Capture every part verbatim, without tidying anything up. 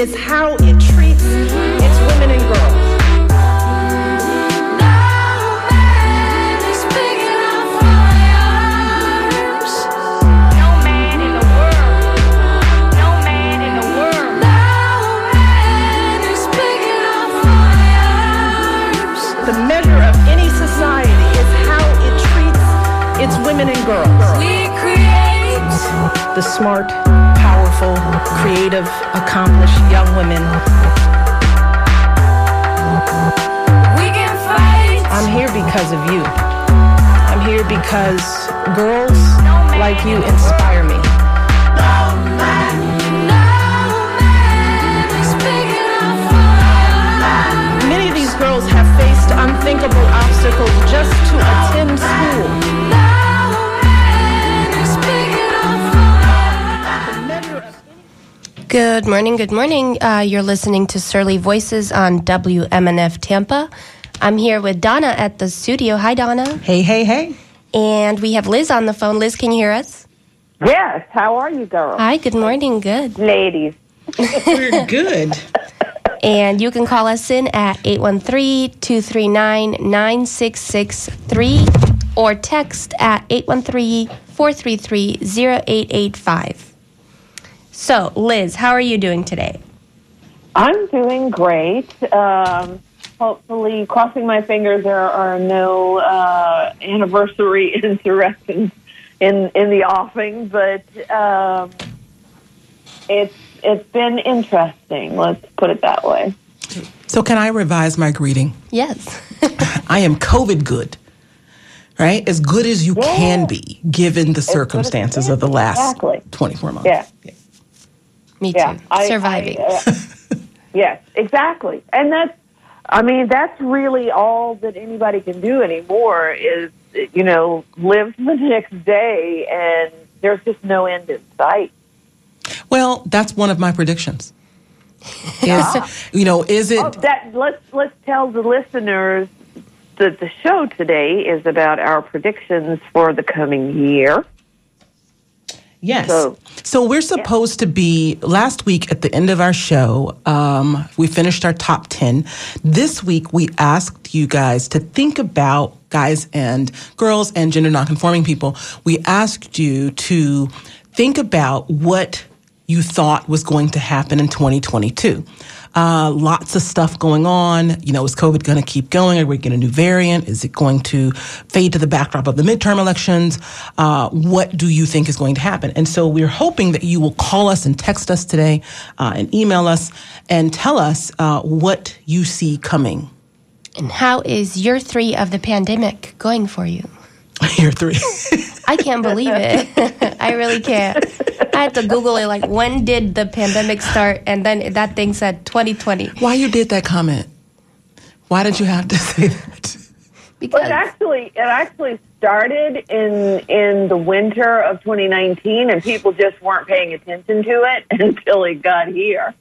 is how it treats its women and girls. The measure of any society is how it treats its women and girls. We create the smart, powerful, creative, accomplished young women. We can fight. I'm here because of you. I'm here because girls like you inspire me. Many of these girls have faced unthinkable obstacles just to attend school. Good morning, good morning. Uh, you're listening to Surly Voices on W M N F Tampa. I'm here with Donna at the studio. Hi, Donna. Hey, hey, hey. And we have Liz on the phone. Liz, can you hear us? Yes. How are you, girls? Hi, good morning. Good. Ladies. We're good. And you can call us in at eight one three, two three nine, nine six six three or text at eight one three, four three three, zero eight eight five. So, Liz, how are you doing today? I'm doing great. Um, hopefully, crossing my fingers, there are no uh, anniversary insurrections in in the offing, but um, it's it's been interesting. Let's put it that way. So, can I revise my greeting? Yes. I am COVID good. Right? As good as you Yeah. can be, given the circumstances of the last Exactly. twenty-four months. Yeah. Yeah. Me too. Yeah, I- Surviving. I, uh, yes, exactly. And that's, I mean, that's really all that anybody can do anymore is, you know, live the next day, and there's just no end in sight. Well, that's one of my predictions. Is, you know, is it... Oh, that let's let's tell the listeners that the show today is about our predictions for the coming year. Yes. So- So we're supposed to be, last week at the end of our show, um, we finished our top ten. This week we asked you guys to think about, guys and girls and gender nonconforming people, we asked you to think about what you thought was going to happen in twenty twenty-two. Uh, lots of stuff going on. You know, is COVID going to keep going? Are we getting a new variant? Is it going to fade to the backdrop of the midterm elections? Uh, what do you think is going to happen? And so we're hoping that you will call us and text us today uh, and email us and tell us uh, what you see coming. And how is year three of the pandemic going for you? Year three. I can't believe it. I really can't. I had to Google it, like, when did the pandemic start? And then that thing said twenty twenty. Why you did that comment? Why did you have to say that? Because Well, it actually it actually started in in the winter of twenty nineteen, and people just weren't paying attention to it until it got here.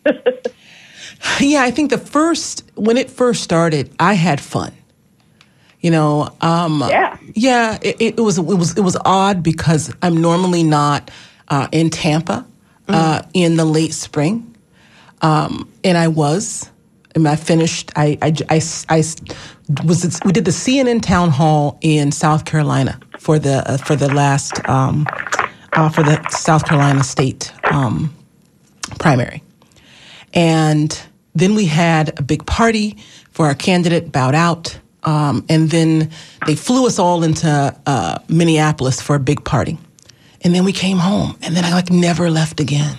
Yeah, I think the first, when it first started, I had fun. You know, um, Yeah. yeah, it, it was it was it was odd because I'm normally not uh, in Tampa uh, in the late spring, um, and I was. And I finished. I, I, I, I was. We did the C N N town hall in South Carolina for the uh, for the last um, uh, for the South Carolina state um, primary, and then we had a big party for our candidate bowed out. Um, and then they flew us all into uh, Minneapolis for a big party. And then we came home. And then I, like, never left again.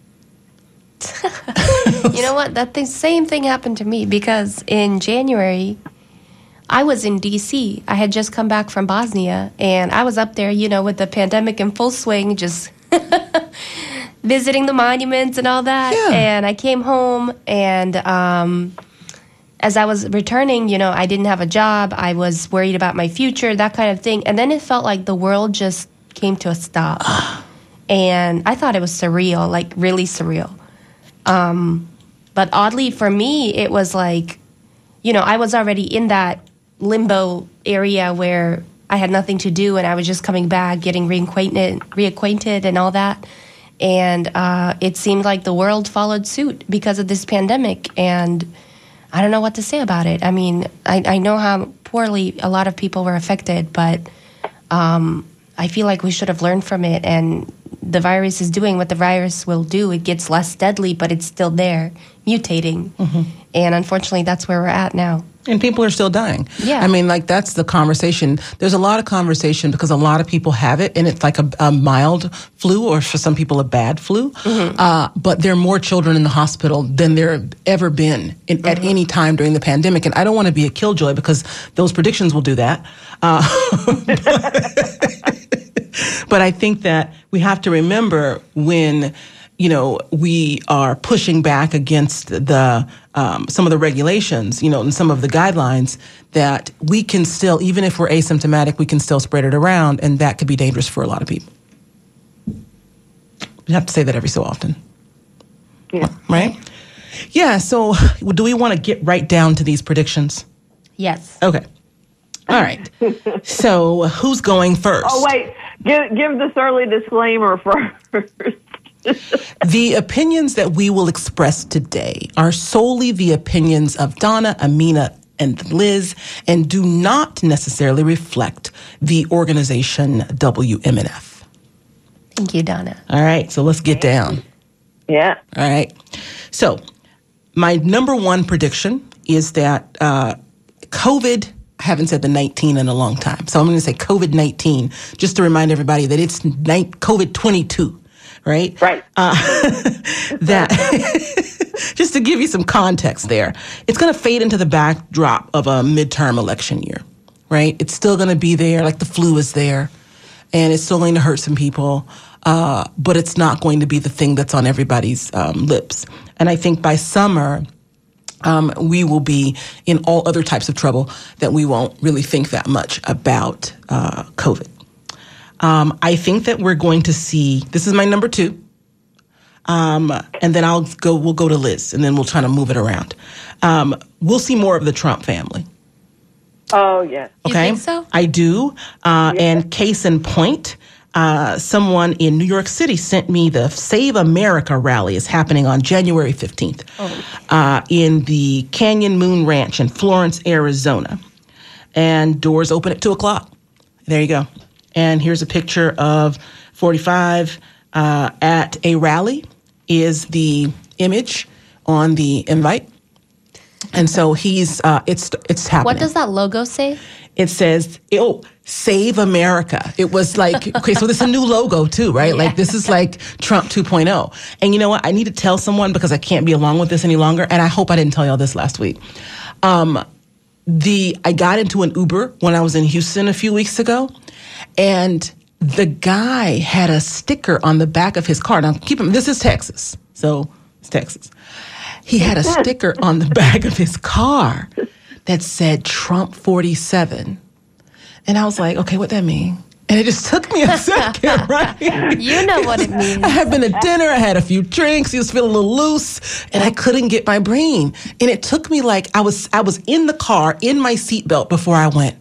you know what? That thing, same thing happened to me because in January, I was in D C. I had just come back from Bosnia, and I was up there, you know, with the pandemic in full swing, just visiting the monuments and all that. Yeah. And I came home, and um, as I was returning, you know, I didn't have a job. I was worried about my future, that kind of thing. And then it felt like the world just came to a stop. And I thought it was surreal, like really surreal. Um, but oddly for me, it was like, you know, I was already in that limbo area where I had nothing to do and I was just coming back, getting reacquainted, reacquainted and all that. And uh, it seemed like the world followed suit because of this pandemic. And I don't know what to say about it. I mean, I, I know how poorly a lot of people were affected, but um, I feel like we should have learned from it. And the virus is doing what the virus will do. It gets less deadly, but it's still there, mutating. Mm-hmm. And unfortunately, that's where we're at now. And people are still dying. Yeah. I mean, like, that's the conversation. There's a lot of conversation because a lot of people have it, and it's like a, a mild flu, or for some people, a bad flu. Mm-hmm. Uh, but there are more children in the hospital than there have ever been in, mm-hmm. at any time during the pandemic. And I don't want to be a killjoy because those predictions will do that. Uh, but I think that we have to remember when, you know, we are pushing back against the um, some of the regulations, you know, and some of the guidelines, that we can still, even if we're asymptomatic, we can still spread it around, and that could be dangerous for a lot of people. You have to say that every so often. Yeah. Right? Yeah, so do we want to get right down to these predictions? Yes. Okay. All right. So who's going first? Oh, wait. Give, give this early disclaimer first. The opinions that we will express today are solely the opinions of Donna, Amina, and Liz, and do not necessarily reflect the organization W M N F. Thank you, Donna. All right, so let's get down. Yeah. All right. So my number one prediction is that uh, COVID, I haven't said the nineteen in a long time, so I'm going to say COVID nineteen, just to remind everybody that it's ni- COVID twenty-two. Right? Right. Uh, that, just to give you some context there, it's going to fade into the backdrop of a midterm election year, right? It's still going to be there, like the flu is there, and it's still going to hurt some people, uh, but it's not going to be the thing that's on everybody's um, lips. And I think by summer, um, we will be in all other types of trouble that we won't really think that much about uh, COVID. Um, I think that we're going to see, this is my number two, um, and then I'll go, we'll go to Liz, and then we'll try to move it around. Um, we'll see more of the Trump family. Oh, yes. Okay? You think so? I do. Uh, Yeah. And case in point, uh, someone in New York City sent me the Save America rally is happening on January fifteenth Oh. uh, in the Canyon Moon Ranch in Florence, Arizona. And doors open at two o'clock. There you go. And here's a picture of forty-five uh, at a rally is the image on the invite. And so he's, uh, it's it's happening. What does that logo say? It says, oh, Save America. It was like, okay, so this is a new logo too, right? Like this is like Trump two point oh. And you know what? I need to tell someone because I can't be along with this any longer. And I hope I didn't tell y'all this last week. Um, the I got into an Uber when I was in Houston a few weeks ago. And the guy had a sticker on the back of his car. Now, keep him, this is Texas. So it's Texas. He had a sticker on the back of his car that said Trump forty-seven. And I was like, okay, what that mean? And it just took me a second, right? You know what it means. I had been at dinner, I had a few drinks, he was feeling a little loose, and I couldn't get my brain. And it took me like, I was I was in the car, in my seatbelt before I went,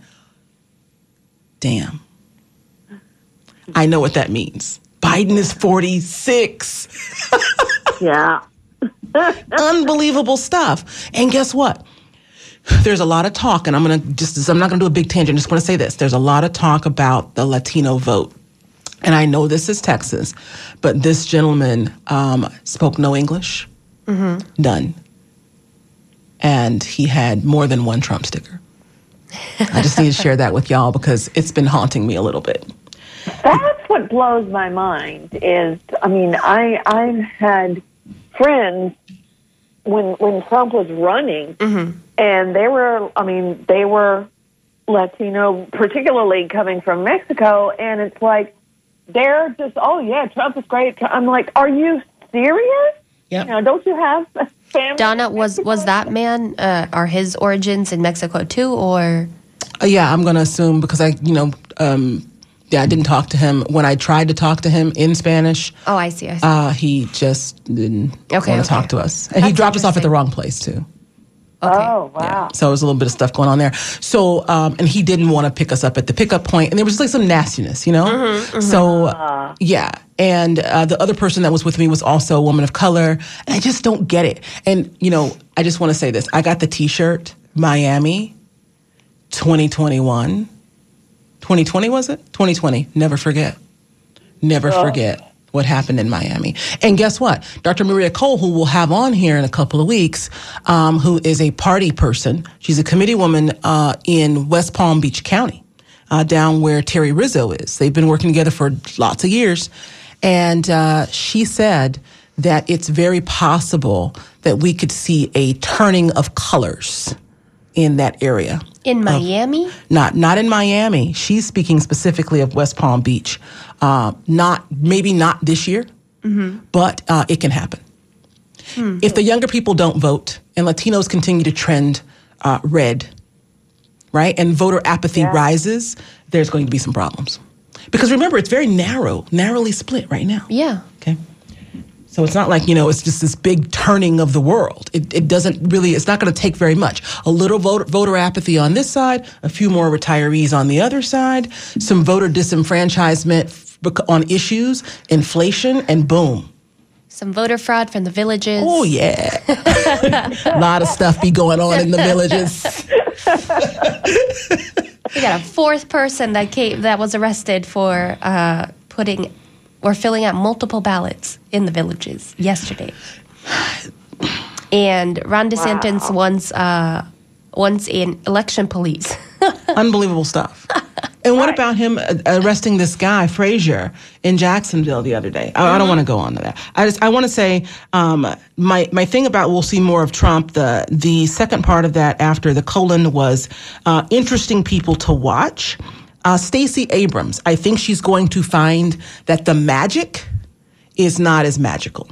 damn. I know what that means. Biden is forty-six. Yeah. Unbelievable stuff. And guess what? There's a lot of talk, and I'm going to just, I'm not going to do a big tangent. I'm just going to say this. There's a lot of talk about the Latino vote. And I know this is Texas, but this gentleman um, spoke no English. Mm-hmm. None. And he had more than one Trump sticker. I just need to share that with y'all because it's been haunting me a little bit. That's what blows my mind is, I mean, I, I've had friends when, when Trump was running, mm-hmm. and they were, I mean, they were Latino, particularly coming from Mexico, and it's like, they're just, oh yeah, Trump is great. I'm like, are you serious? Yep. You know, don't you have family? Donna, was was that man, uh, are his origins in Mexico too, or? Uh, yeah, I'm going to assume because I, you know, um, yeah, I didn't talk to him. When I tried to talk to him in Spanish, Oh, I see, I see. uh, he just didn't Okay, want to okay. talk to us. And he That's dropped us off at the interesting. wrong place, too. Okay. Oh, wow. Yeah. So there was a little bit of stuff going on there. So, um, and he didn't want to pick us up at the pickup point, and there was just like some nastiness, you know? So, yeah. And uh, the other person that was with me was also a woman of color. And I just don't get it. And, you know, I just want to say this. I got the T-shirt, Miami twenty twenty-one. twenty twenty was it? twenty twenty. Never forget. Never Oh. forget what happened in Miami. And guess what? Doctor Maria Cole, who we'll have on here in a couple of weeks, um, who is a party person. She's a committee woman uh, in West Palm Beach County, uh, down where Terry Rizzo is. They've been working together for lots of years. And uh, she said that it's very possible that we could see a turning of colors in that area. In Miami? Not not in Miami. She's speaking specifically of West Palm Beach. Uh, not maybe not this year, but uh, it can happen. If the younger people don't vote and Latinos continue to trend uh, red, right, and voter apathy Yeah. rises, there's going to be some problems. Because remember, it's very narrow, narrowly split right now. Yeah. Okay. So it's not like, you know, it's just this big turning of the world. It, it doesn't really, it's not going to take very much. A little voter, voter apathy on this side, a few more retirees on the other side, some voter disenfranchisement f- on issues, inflation, and boom. Some voter fraud from the villages. Oh, yeah. A lot of stuff be going on in the villages. We got a fourth person that came that was arrested for uh, putting or filling out multiple ballots in the villages yesterday. And Ron DeSantis Wow. wants uh, wants an election police. Unbelievable stuff. And what about him uh, arresting this guy, Frazier, in Jacksonville the other day? I, I don't want to go on to that. I just I want to say um, my my thing about we'll see more of Trump. The the second part of that after the colon was uh, interesting people to watch. Uh, Stacey Abrams, I think she's going to find that the magic is not as magical.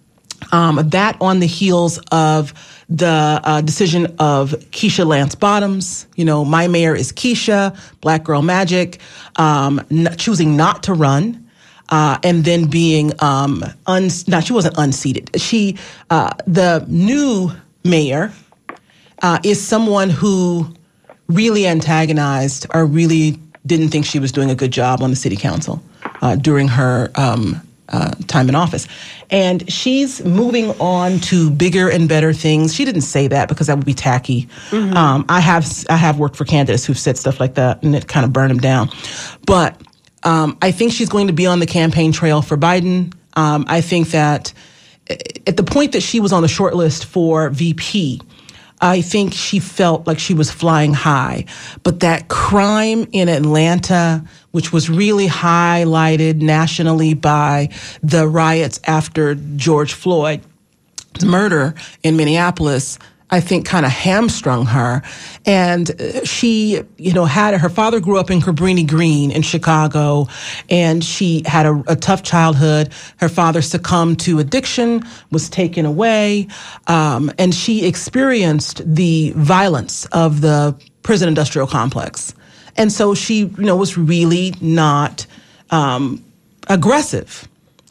Um, that on the heels of the uh, decision of Keisha Lance Bottoms. You know, my mayor is Keisha, Black Girl Magic, um, n- choosing not to run, uh, and then being, um, uns- not, she wasn't unseated. She, uh, the new mayor uh, is someone who really antagonized or really didn't think she was doing a good job on the city council uh, during her um, uh, time in office. And she's moving on to bigger and better things. She didn't say that because that would be tacky. Mm-hmm. Um, I have I have worked for candidates who've said stuff like that, and it kind of burned them down. But um, I think she's going to be on the campaign trail for Biden. Um, I think that at the point that she was on the short list for V P, I think she felt like she was flying high. But that crime in Atlanta, which was really highlighted nationally by the riots after George Floyd's murder in Minneapolis, I think kind of hamstrung her. And she, you know, had her father grew up in Cabrini Green in Chicago, and she had a, a tough childhood. Her father succumbed to addiction, was taken away, um, and she experienced the violence of the prison industrial complex. And so she, you know, was really not um, aggressive.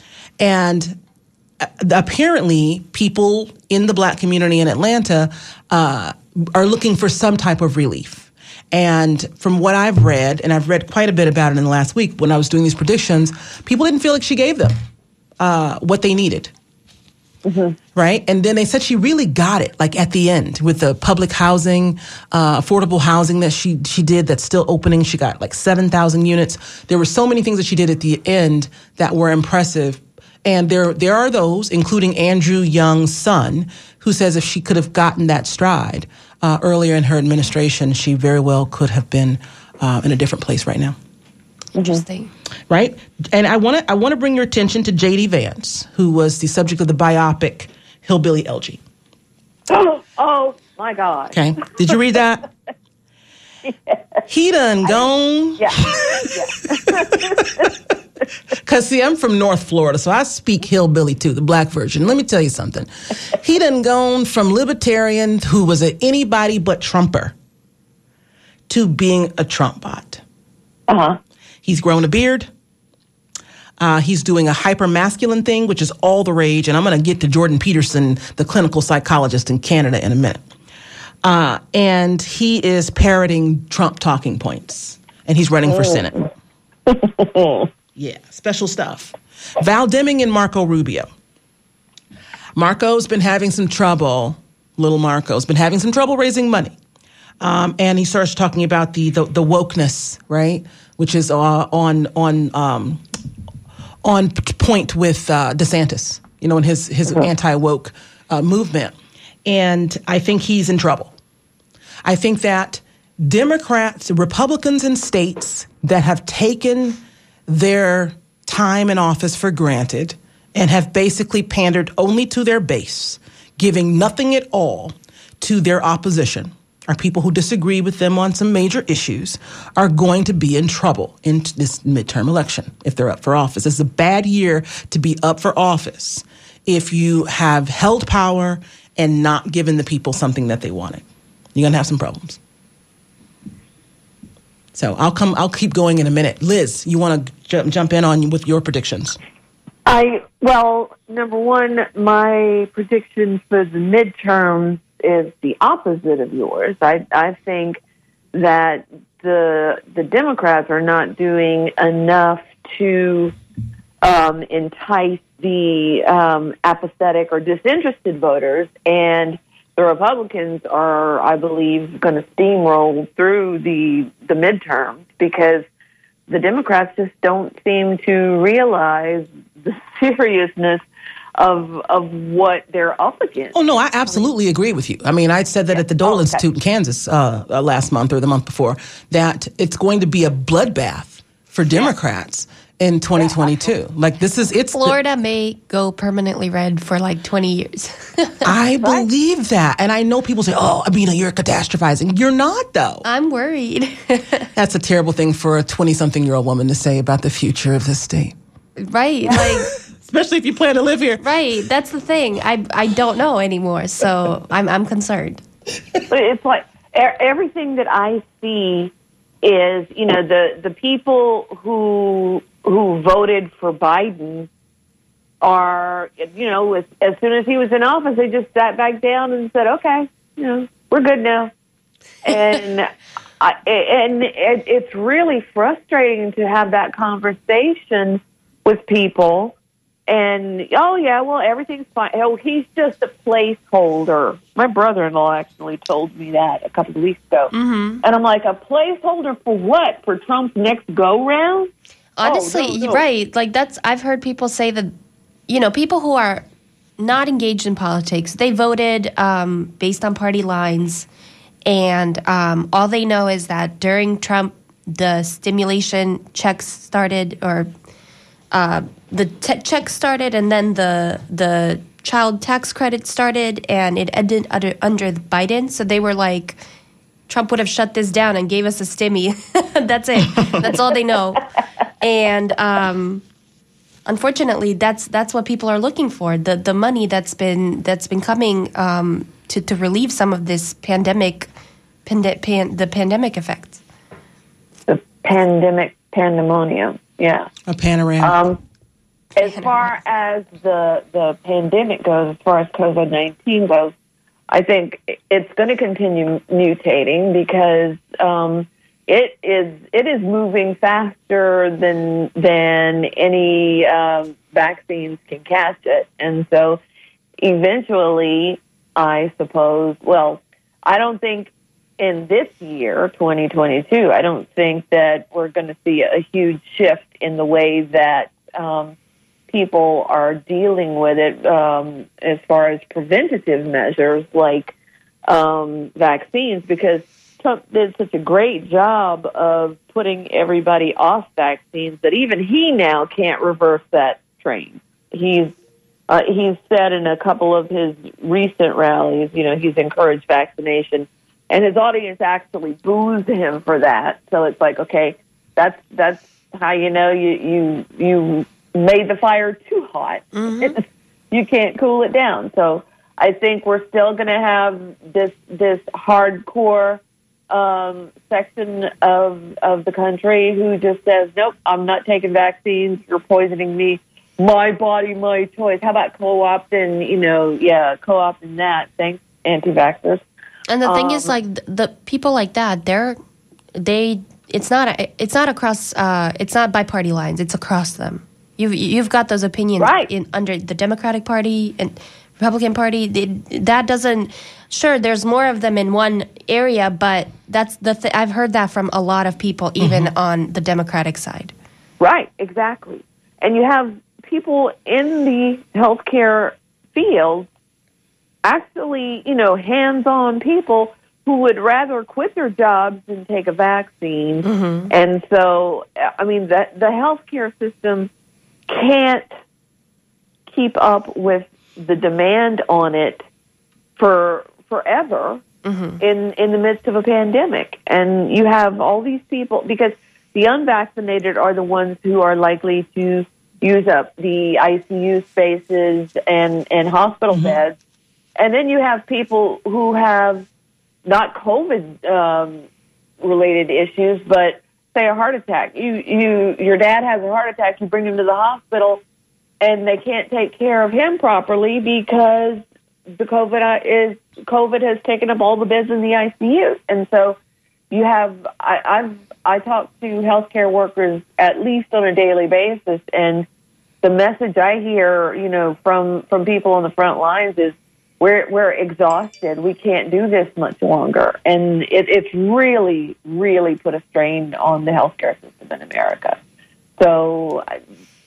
And apparently, people in the Black community in Atlanta uh, are looking for some type of relief. And from what I've read, and I've read quite a bit about it in the last week when I was doing these predictions, people didn't feel like she gave them uh, what they needed. Mm-hmm. Right? And then they said she really got it, like at the end with the public housing, uh, affordable housing that she she did that's still opening. She got like seven thousand units. There were so many things that she did at the end that were impressive. And there there are those, including Andrew Young's son, who says if she could have gotten that stride uh, earlier in her administration, she very well could have been uh, in a different place right now. Interesting. Right? And I want to I want to bring your attention to J D Vance, who was the subject of the biopic Hillbilly Elegy. Oh, oh my God. Okay. Did you read that? Yeah. He done gone. Yeah. Because, see, I'm from North Florida, so I speak hillbilly too, the black version. Let me tell you something. He done gone from libertarian, who was an anybody but Trumper, to being a Trump bot. Uh-huh. He's grown a beard. Uh, he's doing a hyper-masculine thing, which is all the rage. And I'm going to get to Jordan Peterson, the clinical psychologist in Canada, in a minute. Uh, and he is parroting Trump talking points. And he's running for Senate. Yeah, special stuff. Val Deming and Marco Rubio. Marco's been having some trouble, little Marco's been having some trouble raising money. Um, and he starts talking about the, the, the wokeness, right? Which is uh, on on um, on point with uh, DeSantis, you know, in his, his mm-hmm. anti-woke uh, movement. And I think he's in trouble. I think that Democrats, Republicans in states that have taken their time in office for granted and have basically pandered only to their base, giving nothing at all to their opposition, or people who disagree with them on some major issues, are going to be in trouble in this midterm election if they're up for office. It's a bad year to be up for office if you have held power and not given the people something that they wanted. You're going to have some problems. So I'll come. I'll keep going in a minute. Liz, you want to jump jump in on with your predictions? I well, number one, my prediction for the midterms is the opposite of yours. I I think that the the Democrats are not doing enough to um, entice the um, apathetic or disinterested voters, and the Republicans are, I believe, going to steamroll through the the midterms because the Democrats just don't seem to realize the seriousness of of what they're up against. Oh, no, I absolutely agree with you. I mean, I said that at the Dole oh, okay. Institute in Kansas uh, uh, last month or the month before, that it's going to be a bloodbath for Democrats in twenty twenty-two. Like, this is, it's... Florida the, may go permanently red for like twenty years. I believe that. And I know people say, oh, Amina, you're catastrophizing. You're not, though. I'm worried. That's a terrible thing for a twenty-something-year-old woman to say about the future of this state. Right, like... Especially if you plan to live here. Right, that's the thing. I I don't know anymore, so I'm I'm concerned. But it's like everything that I see is, you know, the, the people who who voted for Biden are, you know, as, as soon as he was in office, they just sat back down and said, okay, you know, we're good now. And I, and it, it's really frustrating to have that conversation with people. And, oh, yeah, well, everything's fine. Oh, he's just a placeholder. My brother-in-law actually told me that a couple of weeks ago. Mm-hmm. And I'm like, a placeholder for what? For Trump's next go-round? Honestly, oh, no, no. right. Like, that's, I've heard people say that, you know, people who are not engaged in politics, they voted um, based on party lines. And um, all they know is that during Trump, the stimulation checks started, or uh, the t- checks started, and then the the child tax credit started, and it ended under, under Biden. So they were like, Trump would have shut this down and gave us a stimmy. That's it. That's all they know. And um, unfortunately, that's that's what people are looking for. The the money that's been that's been coming um, to to relieve some of this pandemic, pande- pan, the pandemic effects. The pandemic pandemonium. Yeah. A panorama. Um, as far as the the pandemic goes, as far as COVID nineteen goes, I think it's going to continue mutating because um, it is it is moving faster than than any um, vaccines can catch it, and so eventually, I suppose. Well, I don't think in this year, twenty twenty-two, I don't think that we're going to see a huge shift in the way that um, people are dealing with it um, as far as preventative measures like um, vaccines, because Trump did such a great job of putting everybody off vaccines that even he now can't reverse that train. He's uh, he's said in a couple of his recent rallies, you know, he's encouraged vaccination. And his audience actually boos him for that. So it's like, okay, that's that's how you know you you, you made the fire too hot. Mm-hmm. You can't cool it down. So I think we're still going to have this this hardcore um, section of of the country who just says, nope, I'm not taking vaccines. You're poisoning me. My body, my choice. How about co-opting? You know, yeah, co-opting that. Thanks, anti-vaxxers. And the thing um, is, like, the, the people like that, they're, they, it's not, a, it's not across, uh, it's not by party lines. It's across them. You've you've got those opinions Right. in under the Democratic Party and Republican Party. It, that doesn't. Sure, there's more of them in one area, but that's the. Th- I've heard that from a lot of people, even mm-hmm. on the Democratic side. Right, exactly. And you have people in the healthcare field, actually, you know, hands-on people who would rather quit their jobs than take a vaccine. Mm-hmm. And so, I mean, the, the healthcare system can't keep up with the demand on it for forever mm-hmm. in, in the midst of a pandemic. And you have all these people, because the unvaccinated are the ones who are likely to use up the I C U spaces and, and hospital mm-hmm. beds. And then you have people who have not COVID um, related issues, but say a heart attack. You, you, your dad has a heart attack. You bring him to the hospital, and they can't take care of him properly because the COVID is COVID has taken up all the beds in the I C U. And so you have I, I've I talk to healthcare workers at least on a daily basis, and the message I hear, you know, from from people on the front lines is, We're we're exhausted. We can't do this much longer, and it, it's really, really put a strain on the healthcare system in America. So I,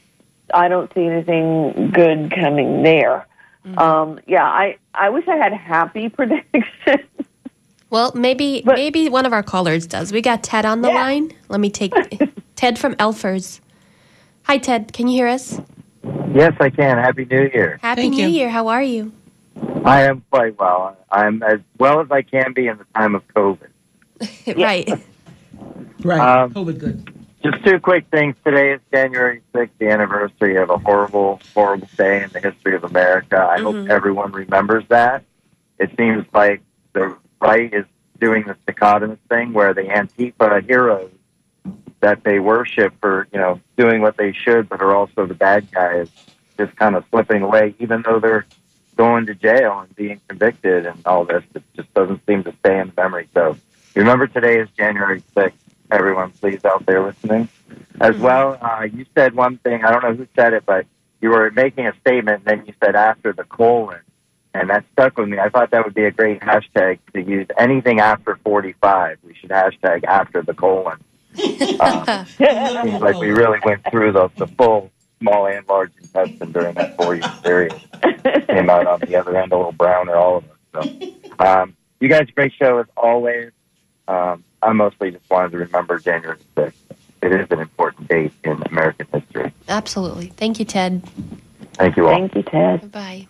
I don't see anything good coming there. Mm-hmm. Um, yeah, I, I wish I had happy predictions. Well, maybe but, maybe one of our callers does. We got Ted on the yeah. line. Let me take Ted from Elfers. Hi, Ted. Can you hear us? Yes, I can. Happy New Year. Happy Thank New you. Year. How are you? I am quite well. I'm as well as I can be in the time of COVID. Right. Right. Um, COVID good. Just two quick things. Today is January sixth, the anniversary of a horrible, horrible day in the history of America. I mm-hmm. hope everyone remembers that. It seems like the right is doing this dichotomous thing where the Antifa heroes that they worship for, you know, doing what they should, but are also the bad guys, just kind of slipping away, even though they're going to jail and being convicted and all this. It just doesn't seem to stay in memory. So remember, today is January sixth. Everyone, please, out there listening. As mm-hmm. well, uh, you said one thing. I don't know who said it, but you were making a statement, and then you said after the colon, and that stuck with me. I thought that would be a great hashtag to use. Anything after forty-five, we should hashtag after the colon. Um, seems like we really went through the, the full small and large intestine during that four-year period. Came out on the other end a little browner, all of us. So, um, you guys, great show as always. Um, I mostly just wanted to remember January sixth. It is an important date in American history. Absolutely. Thank you, Ted. Thank you all. Thank you, Ted. Bye.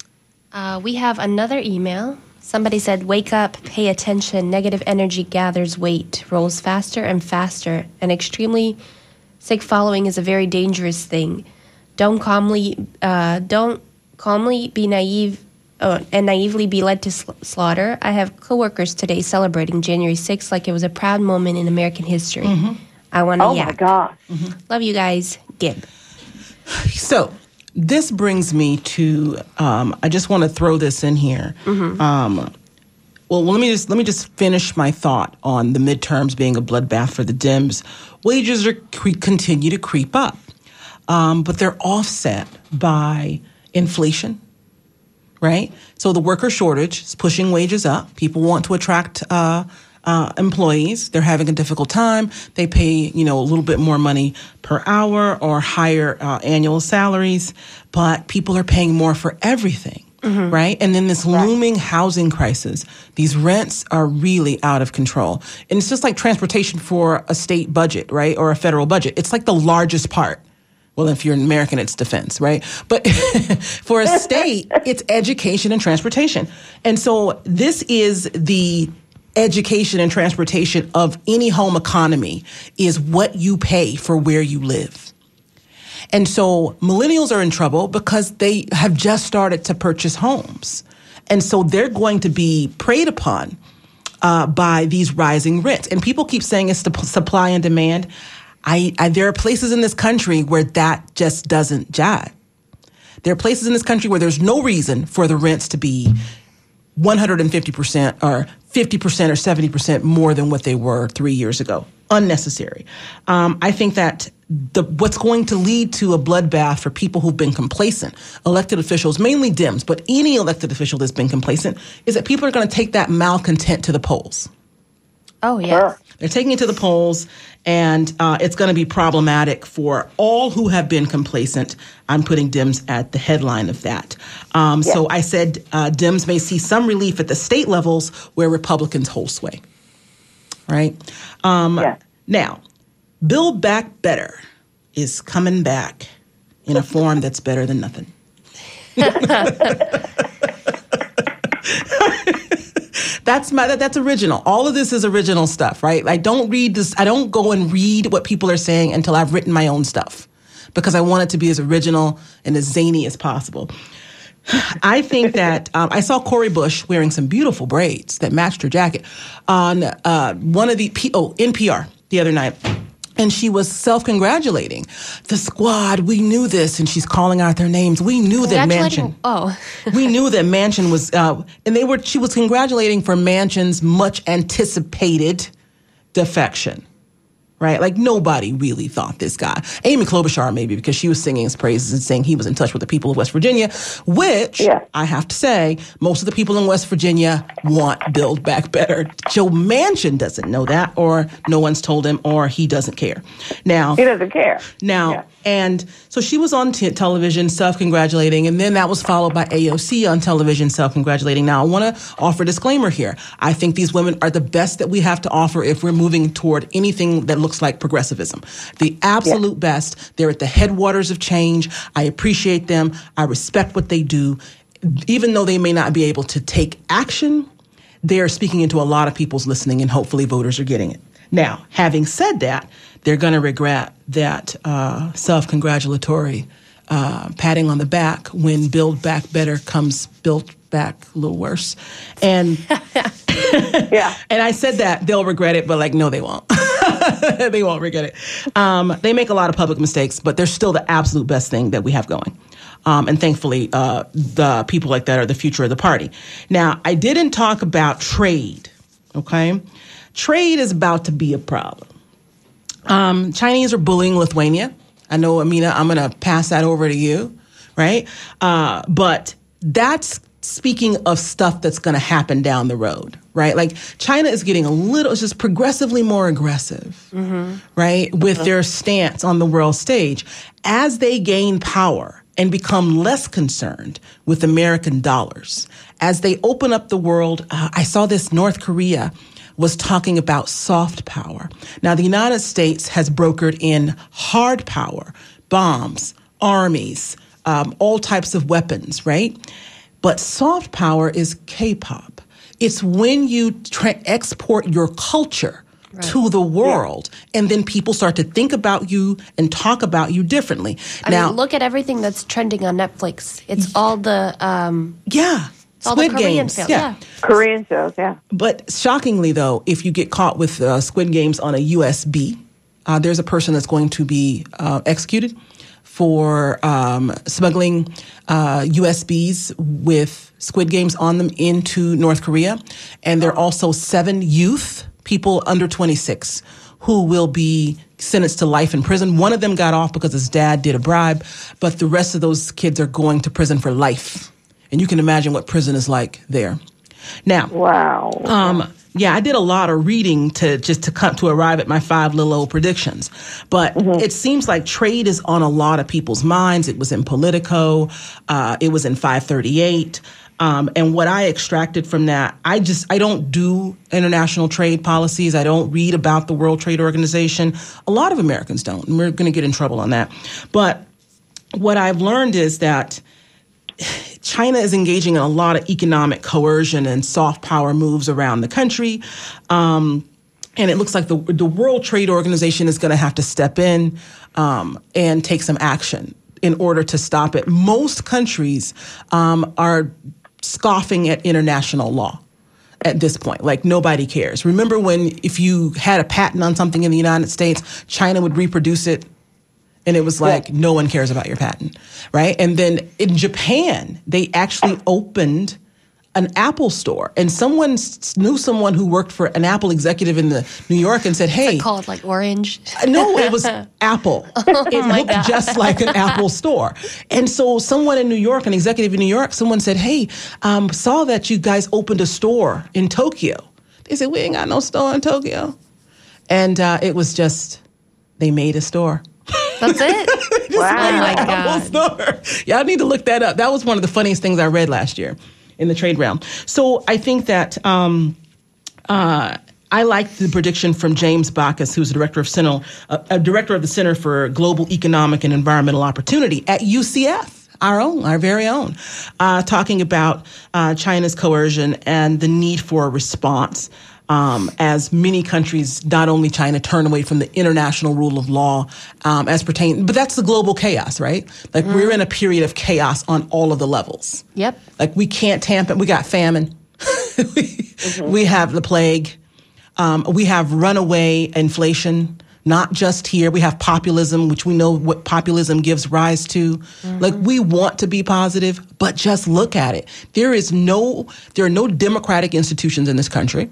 Uh, we have another email. Somebody said, wake up, pay attention. Negative energy gathers weight, rolls faster and faster. An extremely sick following is a very dangerous thing. Don't calmly, uh, don't calmly be naive uh, and naively be led to sl- slaughter. I have coworkers today celebrating January sixth like it was a proud moment in American history. Mm-hmm. I want to Oh, yak. my gosh. Mm-hmm. Love you guys. Gib. So this brings me to, um, I just want to throw this in here. Mm-hmm. Um, well, let me just let me just finish my thought on the midterms being a bloodbath for the Dems. Wages are cre- continue to creep up, um, but they're offset by inflation, right? So the worker shortage is pushing wages up. People want to attract uh, uh, employees. They're having a difficult time. They pay, you know, a little bit more money per hour or higher uh, annual salaries, but people are paying more for everything. Mm-hmm. Right? And then this looming housing crisis. These rents are really out of control. And it's just like transportation for a state budget, right? Or a federal budget. It's like the largest part. Well, if you're an American, it's defense, right? But for a state, it's education and transportation. And so this is the education and transportation of any home economy is what you pay for where you live. And so millennials are in trouble because they have just started to purchase homes. And so they're going to be preyed upon uh, by these rising rents. And people keep saying it's the supply and demand. I, I, there are places in this country where that just doesn't jive. There are places in this country where there's no reason for the rents to be one hundred fifty percent or fifty percent or seventy percent more than what they were three years ago. Unnecessary. Um, I think that the what's going to lead to a bloodbath for people who've been complacent, elected officials, mainly Dems, but any elected official that's been complacent, is that people are going to take that malcontent to the polls. Oh, yeah. Sure. They're taking it to the polls, and uh, it's going to be problematic for all who have been complacent. I'm putting Dems at the headline of that. Um, Yeah. So I said uh, Dems may see some relief at the state levels where Republicans hold sway. Right? Um, Yeah. Now, Build Back Better is coming back in a form that's better than nothing. That's my that, that's original. All of this is original stuff, right? I don't read this. I don't go and read what people are saying until I've written my own stuff, because I want it to be as original and as zany as possible. I think that um, I saw Cori Bush wearing some beautiful braids that matched her jacket on uh, one of the P- oh, N P R the other night. And she was self-congratulating. The squad, we knew this, and she's calling out their names. We knew that Manchin. Oh. we knew that Manchin was, uh, and they were. She was congratulating for Manchin's much anticipated defection. Right? Like, nobody really thought this guy. Amy Klobuchar, maybe, because she was singing his praises and saying he was in touch with the people of West Virginia, which, Yeah. I have to say, most of the people in West Virginia want Build Back Better. Joe Manchin doesn't know that, or no one's told him, or he doesn't care. Now, He doesn't care. now, Yeah. and so she was on t- television self-congratulating, and then that was followed by A O C on television self-congratulating. Now, I want to offer a disclaimer here. I think these women are the best that we have to offer if we're moving toward anything that looks like progressivism. The absolute Yeah. best. They're at the headwaters of change. I appreciate them. I respect what they do. Even though they may not be able to take action, they're speaking into a lot of people's listening, and hopefully voters are getting it. Now, having said that, they're going to regret that uh, self-congratulatory uh, patting on the back when Build Back Better comes built back a little worse. And Yeah. and I said that they'll regret it, but like, no, they won't. They won't regret it. Um, they make a lot of public mistakes, but they're still the absolute best thing that we have going. Um, and thankfully, uh, the people like that are the future of the party. Now, I didn't talk about trade, okay? Trade is about to be a problem. Um, Chinese are bullying Lithuania. I know, Amina, I'm going to pass that over to you, right? Uh, but that's speaking of stuff that's going to happen down the road, right? Like, China is getting a little, it's just progressively more aggressive, mm-hmm. right, with their stance on the world stage. As they gain power and become less concerned with American dollars, as they open up the world, uh, I saw this, North Korea was talking about soft power. Now, the United States has brokered in hard power, bombs, armies, um, all types of weapons, right? But soft power is K-pop. It's when you tra- export your culture right. to the world, yeah. and then people start to think about you and talk about you differently. I now, mean, look at everything that's trending on Netflix. It's all the um, yeah. all Squid the Korean Games, films. yeah. yeah. Korean shows, yeah. But shockingly, though, if you get caught with uh, Squid Games on a U S B, uh, there's a person that's going to be uh, executed for um, smuggling uh, U S Bs with Squid Games on them into North Korea. And there are also seven youth, people under twenty-six, who will be sentenced to life in prison. One of them got off because his dad did a bribe, but the rest of those kids are going to prison for life. And you can imagine what prison is like there. Now, wow. Um, yeah, I did a lot of reading to just to come to arrive at my five little old predictions. But mm-hmm. it seems like trade is on a lot of people's minds. It was in Politico. Uh, it was in five thirty-eight. Um, and what I extracted from that, I just, I don't do international trade policies. I don't read about the World Trade Organization. A lot of Americans don't, and we're going to get in trouble on that. But what I've learned is that China is engaging in a lot of economic coercion and soft power moves around the country. Um, and it looks like the, the World Trade Organization is going to have to step in um, and take some action in order to stop it. Most countries um, are scoffing at international law at this point. Like, nobody cares. Remember when if you had a patent on something in the United States, China would reproduce it? And it was like, yeah. no one cares about your patent, right? And then in Japan, they actually opened an Apple store, and someone s- knew someone who worked for an Apple executive in the New York and said, "Hey, Called like Orange. no, it was Apple. It looked God. just like an Apple store." And so someone in New York, an executive in New York, someone said, "Hey, um, saw that you guys opened a store in Tokyo." They said, "We ain't got no store in Tokyo." And uh, it was just, they made a store. That's it. Wow. Oh my Apple God. store. Y'all need to look that up. That was one of the funniest things I read last year in the trade realm. So I think that um, uh, I like the prediction from James Bacchus, who's the director of Center, uh, uh, director of the Center for Global Economic and Environmental Opportunity at U C F, our own, our very own, uh, talking about uh, China's coercion and the need for a response. Um, as many countries, not only China, turn away from the international rule of law um, as pertain, but that's the global chaos, right? Like mm. we're in a period of chaos on all of the levels. Yep. Like we can't tamper. We got famine. we, mm-hmm. we have the plague. Um, we have runaway inflation. Not just here. We have populism, which we know what populism gives rise to. Mm-hmm. Like we want to be positive, but just look at it. There is no, there are no democratic institutions in this country.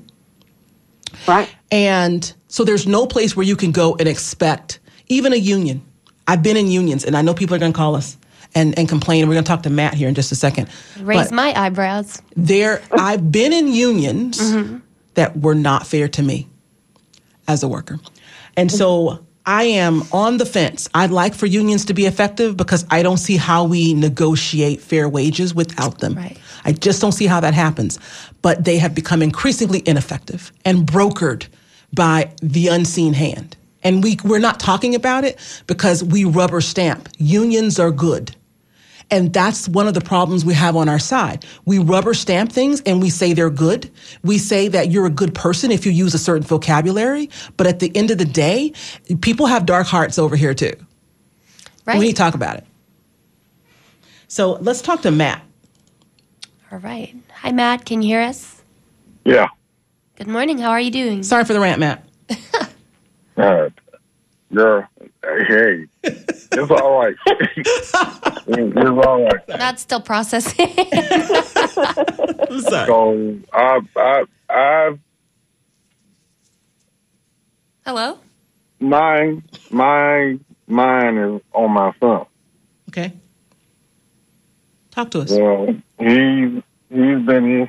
Right. And so there's no place where you can go and expect, even a union. I've been in unions, and I know people are going to call us and, and complain. We're going to talk to Matt here in just a second. Raise but my eyebrows. There, I've been in unions mm-hmm. that were not fair to me as a worker. And so I am on the fence. I'd like for unions to be effective because I don't see how we negotiate fair wages without them. Right. I just don't see how that happens. But they have become increasingly ineffective and brokered by the unseen hand. And we, we're not talking about it because we rubber stamp. Unions are good. And that's one of the problems we have on our side. We rubber stamp things and we say they're good. We say that you're a good person if you use a certain vocabulary. But at the end of the day, people have dark hearts over here too. Right. We need to talk about it. So let's talk to Matt. All right. Hi, Matt. Can you hear us? Yeah. Good morning. How are you doing? Sorry for the rant, Matt. Uh, girl, hey, it's all right. It's all right. Not still processing. I'm sorry. So I, I, I, Hello? mine, mine, mine is on my son. Okay. Talk to us. Well, he, he's been,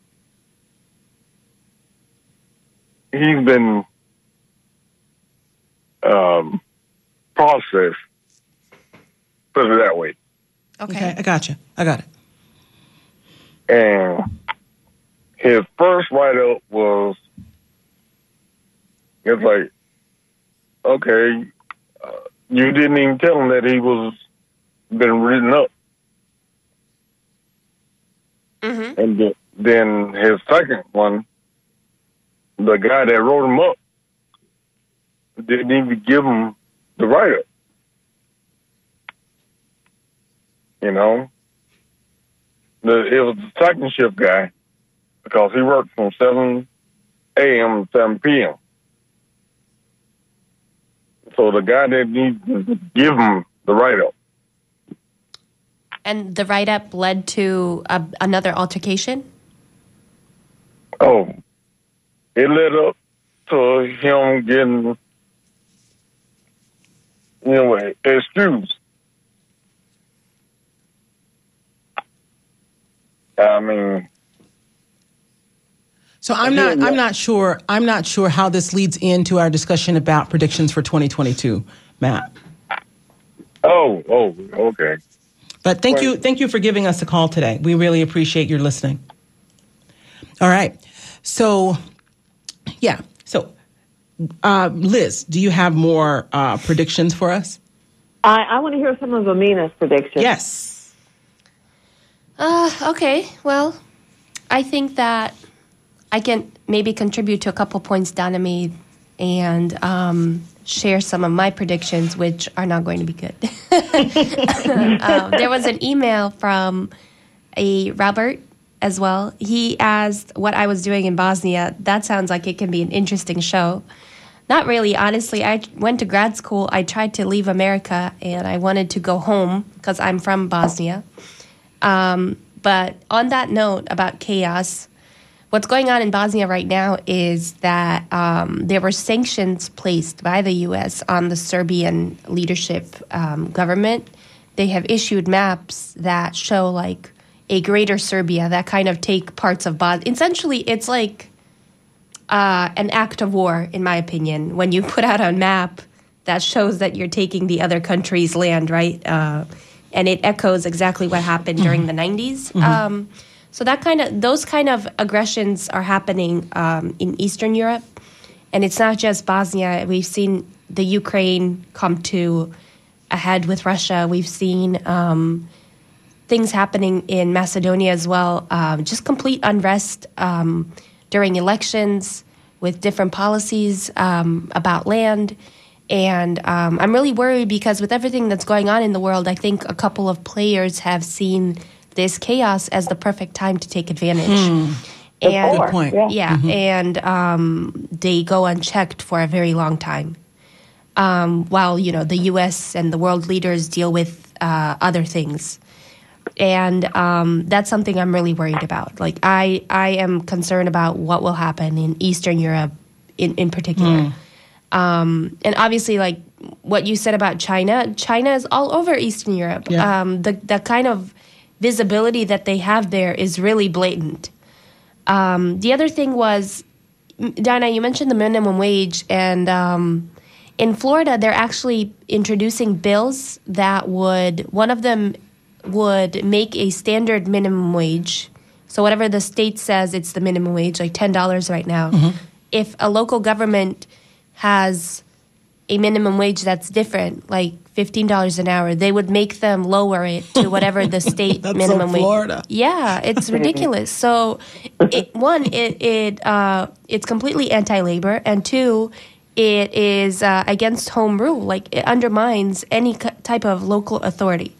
he's been um, processed. Put it that way. Okay. Okay, I got you. I got it. And his first write-up was, it's like, okay, uh, you didn't even tell him that he was been written up. Mm-hmm. And th- then his second one, the guy that wrote him up didn't even give him the write-up. You know? The, it was the second shift guy because he worked from seven a.m. to seven p.m. So the guy that needs to give him the write-up. And the write-up led to a, another altercation? Oh, it led up to him getting, you know, excused. I mean, So I'm not I'm not sure I'm not sure how this leads into our discussion about predictions for twenty twenty-two, Matt. oh, oh, okay. But thank you thank you for giving us a call today. We really appreciate your listening. All right. So yeah. So uh, Liz, do you have more uh, predictions for us? I, I want to hear some of Amina's predictions. Yes. Uh, okay. Well, I think that I can maybe contribute to a couple points Donna made and um, share some of my predictions, which are not going to be good. um, there was an email from a Robert as well. He asked what I was doing in Bosnia. That sounds like it can be an interesting show. Not really, honestly. I went to grad school. I tried to leave America, and I wanted to go home because I'm from Bosnia. Um, But on that note about chaos, what's going on in Bosnia right now is that um, there were sanctions placed by the U S on the Serbian leadership um, government. They have issued maps that show like a greater Serbia that kind of take parts of Bosnia. Essentially, it's like uh, an act of war, in my opinion, when you put out a map that shows that you're taking the other country's land, right? Uh, and it echoes exactly what happened mm-hmm. during the nineties. Mm-hmm. Um, so that kind of those kind of aggressions are happening um, in Eastern Europe, and it's not just Bosnia. We've seen the Ukraine come to a head with Russia. We've seen um, things happening in Macedonia as well. Um, just complete unrest um, during elections with different policies um, about land. And um, I'm really worried because with everything that's going on in the world, I think a couple of players have seen this chaos as the perfect time to take advantage. Hmm. And, Good point. Yeah, yeah mm-hmm. and um, they go unchecked for a very long time. Um, while, you know, the U S and the world leaders deal with uh, other things. And um, that's something I'm really worried about. Like, I, I am concerned about what will happen in Eastern Europe in, in particular. Mm. Um, and obviously, like, what you said about China, China is all over Eastern Europe. Yeah. Um, the, the kind of visibility that they have there is really blatant. Um, the other thing was, Diana, you mentioned the minimum wage, and um, in Florida, they're actually introducing bills that would, one of them would make a standard minimum wage. So whatever the state says, it's the minimum wage, like ten dollars right now. Mm-hmm. If a local government has a minimum wage that's different, like fifteen dollars an hour, they would make them lower it to whatever the state that's minimum so wage. Florida. Yeah, it's ridiculous. So, it, one, it it uh, it's completely anti-labor, and two, it is uh, against home rule. Like, it undermines any c- type of local authority.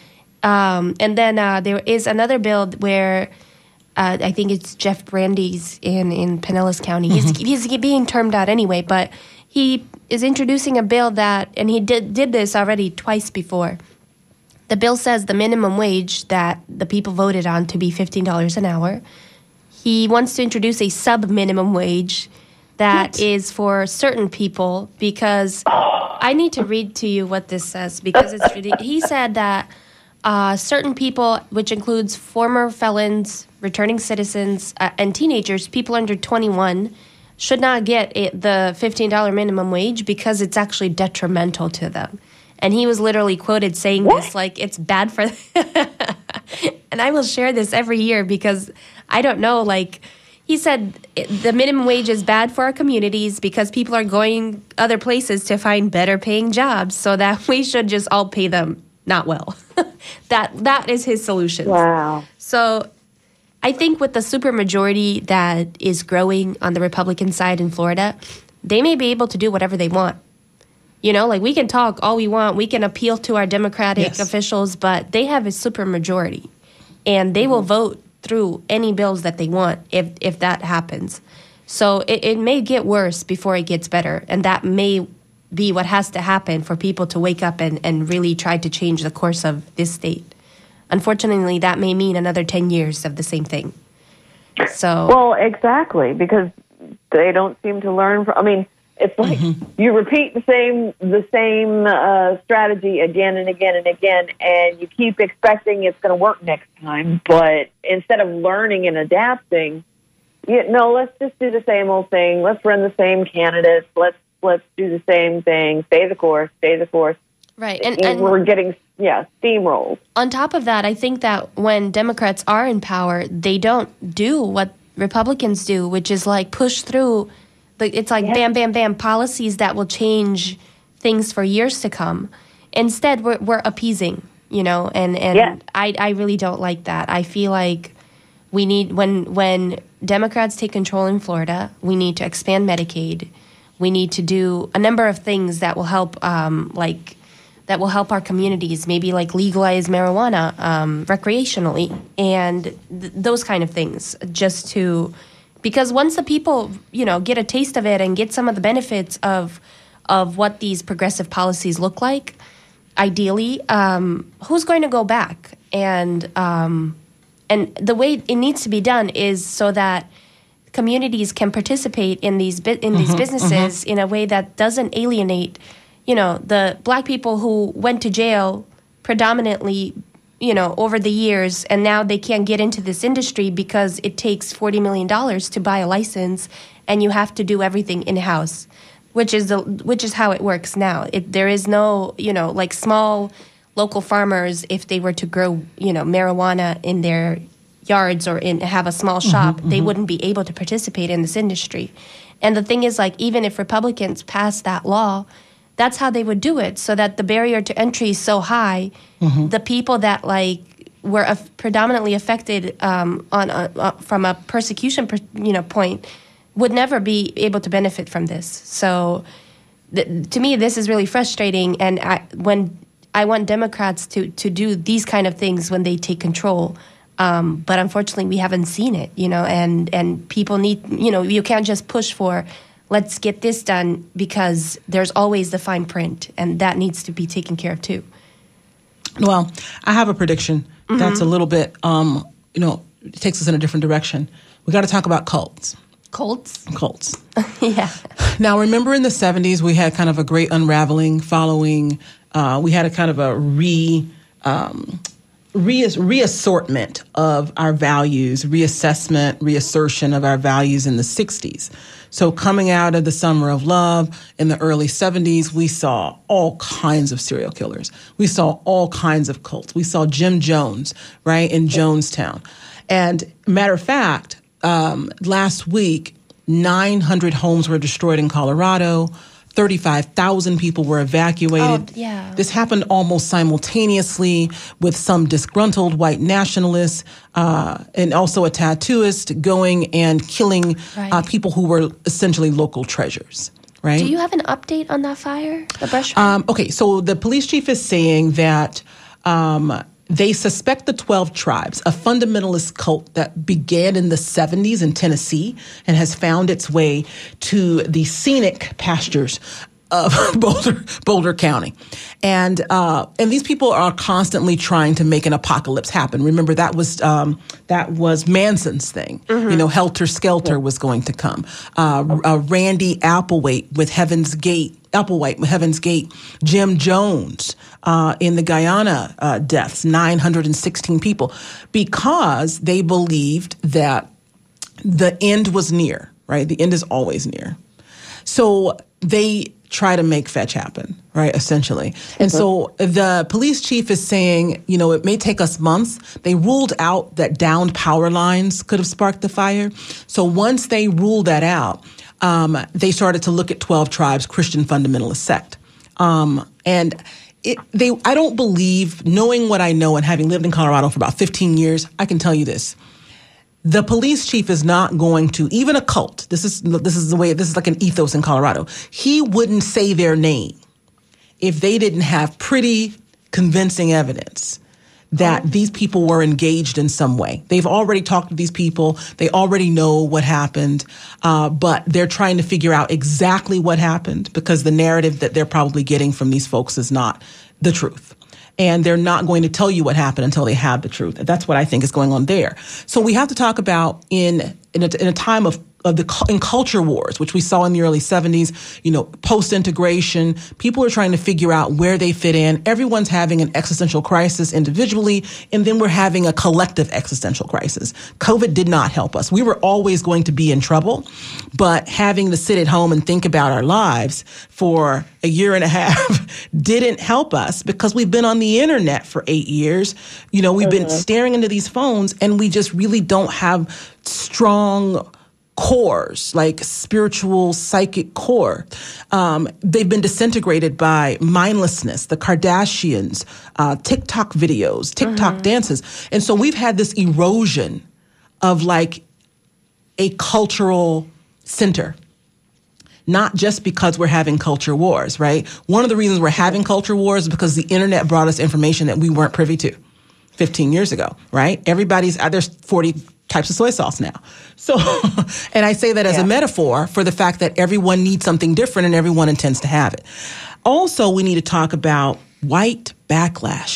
Um, and then uh, there is another bill where uh, I think it's Jeff Brandes in, in Pinellas County. Mm-hmm. He's he's being termed out anyway, but he is introducing a bill that, and he did did this already twice before. The bill says the minimum wage that the people voted on to be fifteen dollars an hour. He wants to introduce a sub-minimum wage that what? is for certain people, because I need to read to you what this says, because it's ridiculous. He said that uh, certain people, which includes former felons, returning citizens, uh, and teenagers, people under twenty-one, should not get it, the fifteen dollars minimum wage because it's actually detrimental to them. And he was literally quoted saying what? this, like, it's bad for them. And I will share this every year because I don't know, like, he said the minimum wage is bad for our communities because people are going other places to find better paying jobs, so that we should just all pay them not well. that That is his solution. Wow. So I think with the supermajority that is growing on the Republican side in Florida, they may be able to do whatever they want. You know, like, we can talk all we want. We can appeal to our Democratic yes. officials, but they have a supermajority. And they mm-hmm. will vote through any bills that they want if, if that happens. So it, it may get worse before it gets better. And that may be what has to happen for people to wake up and, and really try to change the course of this state. Unfortunately, that may mean another ten years of the same thing. So, well, exactly, because they don't seem to learn from, I mean, it's like mm-hmm. you repeat the same the same uh, strategy again and again and again, and you keep expecting it's going to work next time. But instead of learning and adapting, you no, let's just do the same old thing. Let's run the same candidates. Let's let's do the same thing. Stay the course. Stay the course. Right, and, and we're getting yeah steamrolled. On top of that, I think that when Democrats are in power, they don't do what Republicans do, which is like push through. It's like yeah. bam, bam, bam policies that will change things for years to come. Instead, we're, we're appeasing, you know, and, and yeah. I, I really don't like that. I feel like we need, when when Democrats take control in Florida, we need to expand Medicaid. We need to do a number of things that will help, um, like, that will help our communities, maybe like legalize marijuana um, recreationally and th- those kind of things, just to... Because once the people, you know, get a taste of it and get some of the benefits of of what these progressive policies look like, ideally, um, who's going to go back and um, and the way it needs to be done is so that communities can participate in these bu- in these Mm-hmm, businesses in a way that doesn't alienate, you know, the black people who went to jail predominantly, you know, over the years, and now they can't get into this industry because it takes forty million dollars to buy a license, and you have to do everything in-house, which is the which is how it works now. It, there is no, you know, like small local farmers, if they were to grow, you know, marijuana in their yards or in have a small shop, mm-hmm, they mm-hmm. wouldn't be able to participate in this industry. And the thing is, like, even if Republicans passed that law, that's how they would do it, so that the barrier to entry is so high, mm-hmm. the people that, like, were uh, predominantly affected um, on a, uh, from a persecution, per, you know, point, would never be able to benefit from this. So, th- to me, this is really frustrating. And I, when I want Democrats to to do these kind of things when they take control. Um, but unfortunately, we haven't seen it, you know, and, and people need, you know, you can't just push for, let's get this done, because there's always the fine print, and that needs to be taken care of too. Well, I have a prediction Mm-hmm. that's a little bit, um, you know, it takes us in a different direction. We got to talk about cults. Cults? Cults. Yeah. Now, remember in the seventies, we had kind of a great unraveling following, uh, we had a kind of a re... Um, Re- reassortment of our values, reassessment, reassertion of our values in the sixties. So coming out of the Summer of Love in the early seventies, we saw all kinds of serial killers. We saw all kinds of cults. We saw Jim Jones, right, in Jonestown. And matter of fact, um, last week, nine hundred homes were destroyed in Colorado. thirty-five thousand people were evacuated. Oh, yeah. This happened almost simultaneously with some disgruntled white nationalists uh, and also a tattooist going and killing right. uh, people who were essentially local treasures. Right? Do you have an update on that fire, the brush fire? Um, okay, so the police chief is saying that um, they suspect the twelve Tribes, a fundamentalist cult that began in the seventies in Tennessee and has found its way to the scenic pastures of Boulder, Boulder County. And uh, and these people are constantly trying to make an apocalypse happen. Remember, that was um, that was Manson's thing. Mm-hmm. You know, Helter Skelter was going to come. Uh, uh, Randy Applewhite with Heaven's Gate, Applewhite with Heaven's Gate. Jim Jones uh, in the Guyana uh, deaths, nine hundred sixteen people, because they believed that the end was near, right? The end is always near. So they try to make fetch happen, right, essentially. And so the police chief is saying, you know, it may take us months. They ruled out that downed power lines could have sparked the fire. So once they ruled that out, um, they started to look at twelve Tribes, Christian fundamentalist sect. Um, and it, they, I don't believe, knowing what I know and having lived in Colorado for about fifteen years, I can tell you this. The police chief is not going to, even a cult, this is this is the way, this is like an ethos in Colorado. He wouldn't say their name if they didn't have pretty convincing evidence that oh. these people were engaged in some way. They've already talked to these people. They already know what happened, uh, but they're trying to figure out exactly what happened because the narrative that they're probably getting from these folks is not the truth. And they're not going to tell you what happened until they have the truth. That's what I think is going on there. So we have to talk about in in a, in a time of of the in culture wars, which we saw in the early seventies, you know, post-integration, people are trying to figure out where they fit in. Everyone's having an existential crisis individually, and then we're having a collective existential crisis. COVID did not help us. We were always going to be in trouble, but having to sit at home and think about our lives for a year and a half didn't help us because we've been on the internet for eight years. You know, we've mm-hmm. been staring into these phones, and we just really don't have strong cores, like spiritual, psychic core. Um, they've been disintegrated by mindlessness, the Kardashians, uh, TikTok videos, TikTok mm-hmm. dances. And so we've had this erosion of like a cultural center, not just because we're having culture wars, right? One of the reasons we're having culture wars is because the internet brought us information that we weren't privy to fifteen years ago, right? Everybody's, uh, there's forty types of soy sauce now. So, and I say that as yeah. a metaphor for the fact that everyone needs something different and everyone intends to have it. Also, we need to talk about white backlash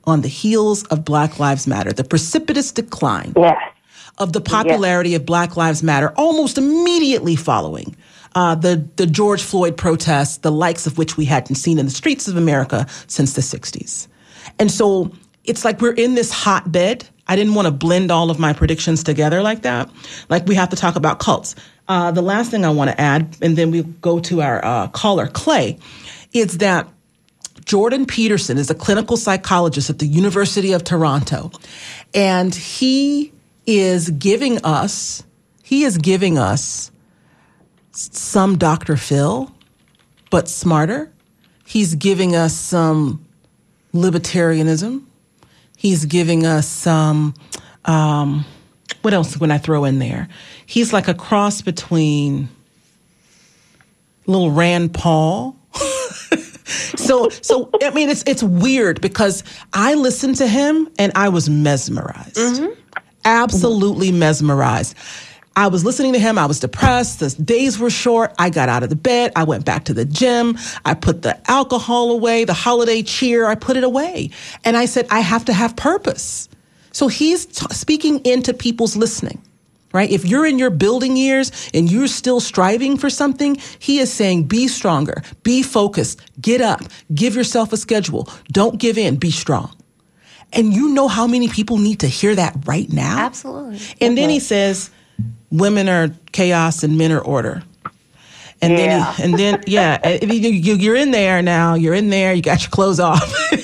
on the heels of Black Lives Matter, the precipitous decline Yes. of the popularity of Black Lives Matter almost immediately following uh, the, the George Floyd protests, the likes of which we hadn't seen in the streets of America since the sixties. And so it's like we're in this hotbed. I didn't want to blend all of my predictions together like that. Like we have to talk about cults. Uh, the last thing I want to add, and then we'll go to our uh, caller, Clay, is that Jordan Peterson is a clinical psychologist at the University of Toronto. And he is giving us, he is giving us some Doctor Phil, but smarter. He's giving us some libertarianism. He's giving us some, um, what else when I throw in there? He's like a cross between little Rand Paul. so, so I mean, it's it's weird because I listened to him and I was mesmerized, mm-hmm. absolutely mesmerized. I was listening to him. I was depressed. The days were short. I got out of the bed. I went back to the gym. I put the alcohol away, the holiday cheer. I put it away. And I said, I have to have purpose. So he's t- speaking into people's listening, right? If you're in your building years and you're still striving for something, he is saying, be stronger, be focused, get up, give yourself a schedule. Don't give in, be strong. And you know how many people need to hear that right now? Absolutely. And then he says, women are chaos and men are order. And Yeah. then, and then, yeah, you, you, you're in there now. You're in there. You got your clothes off.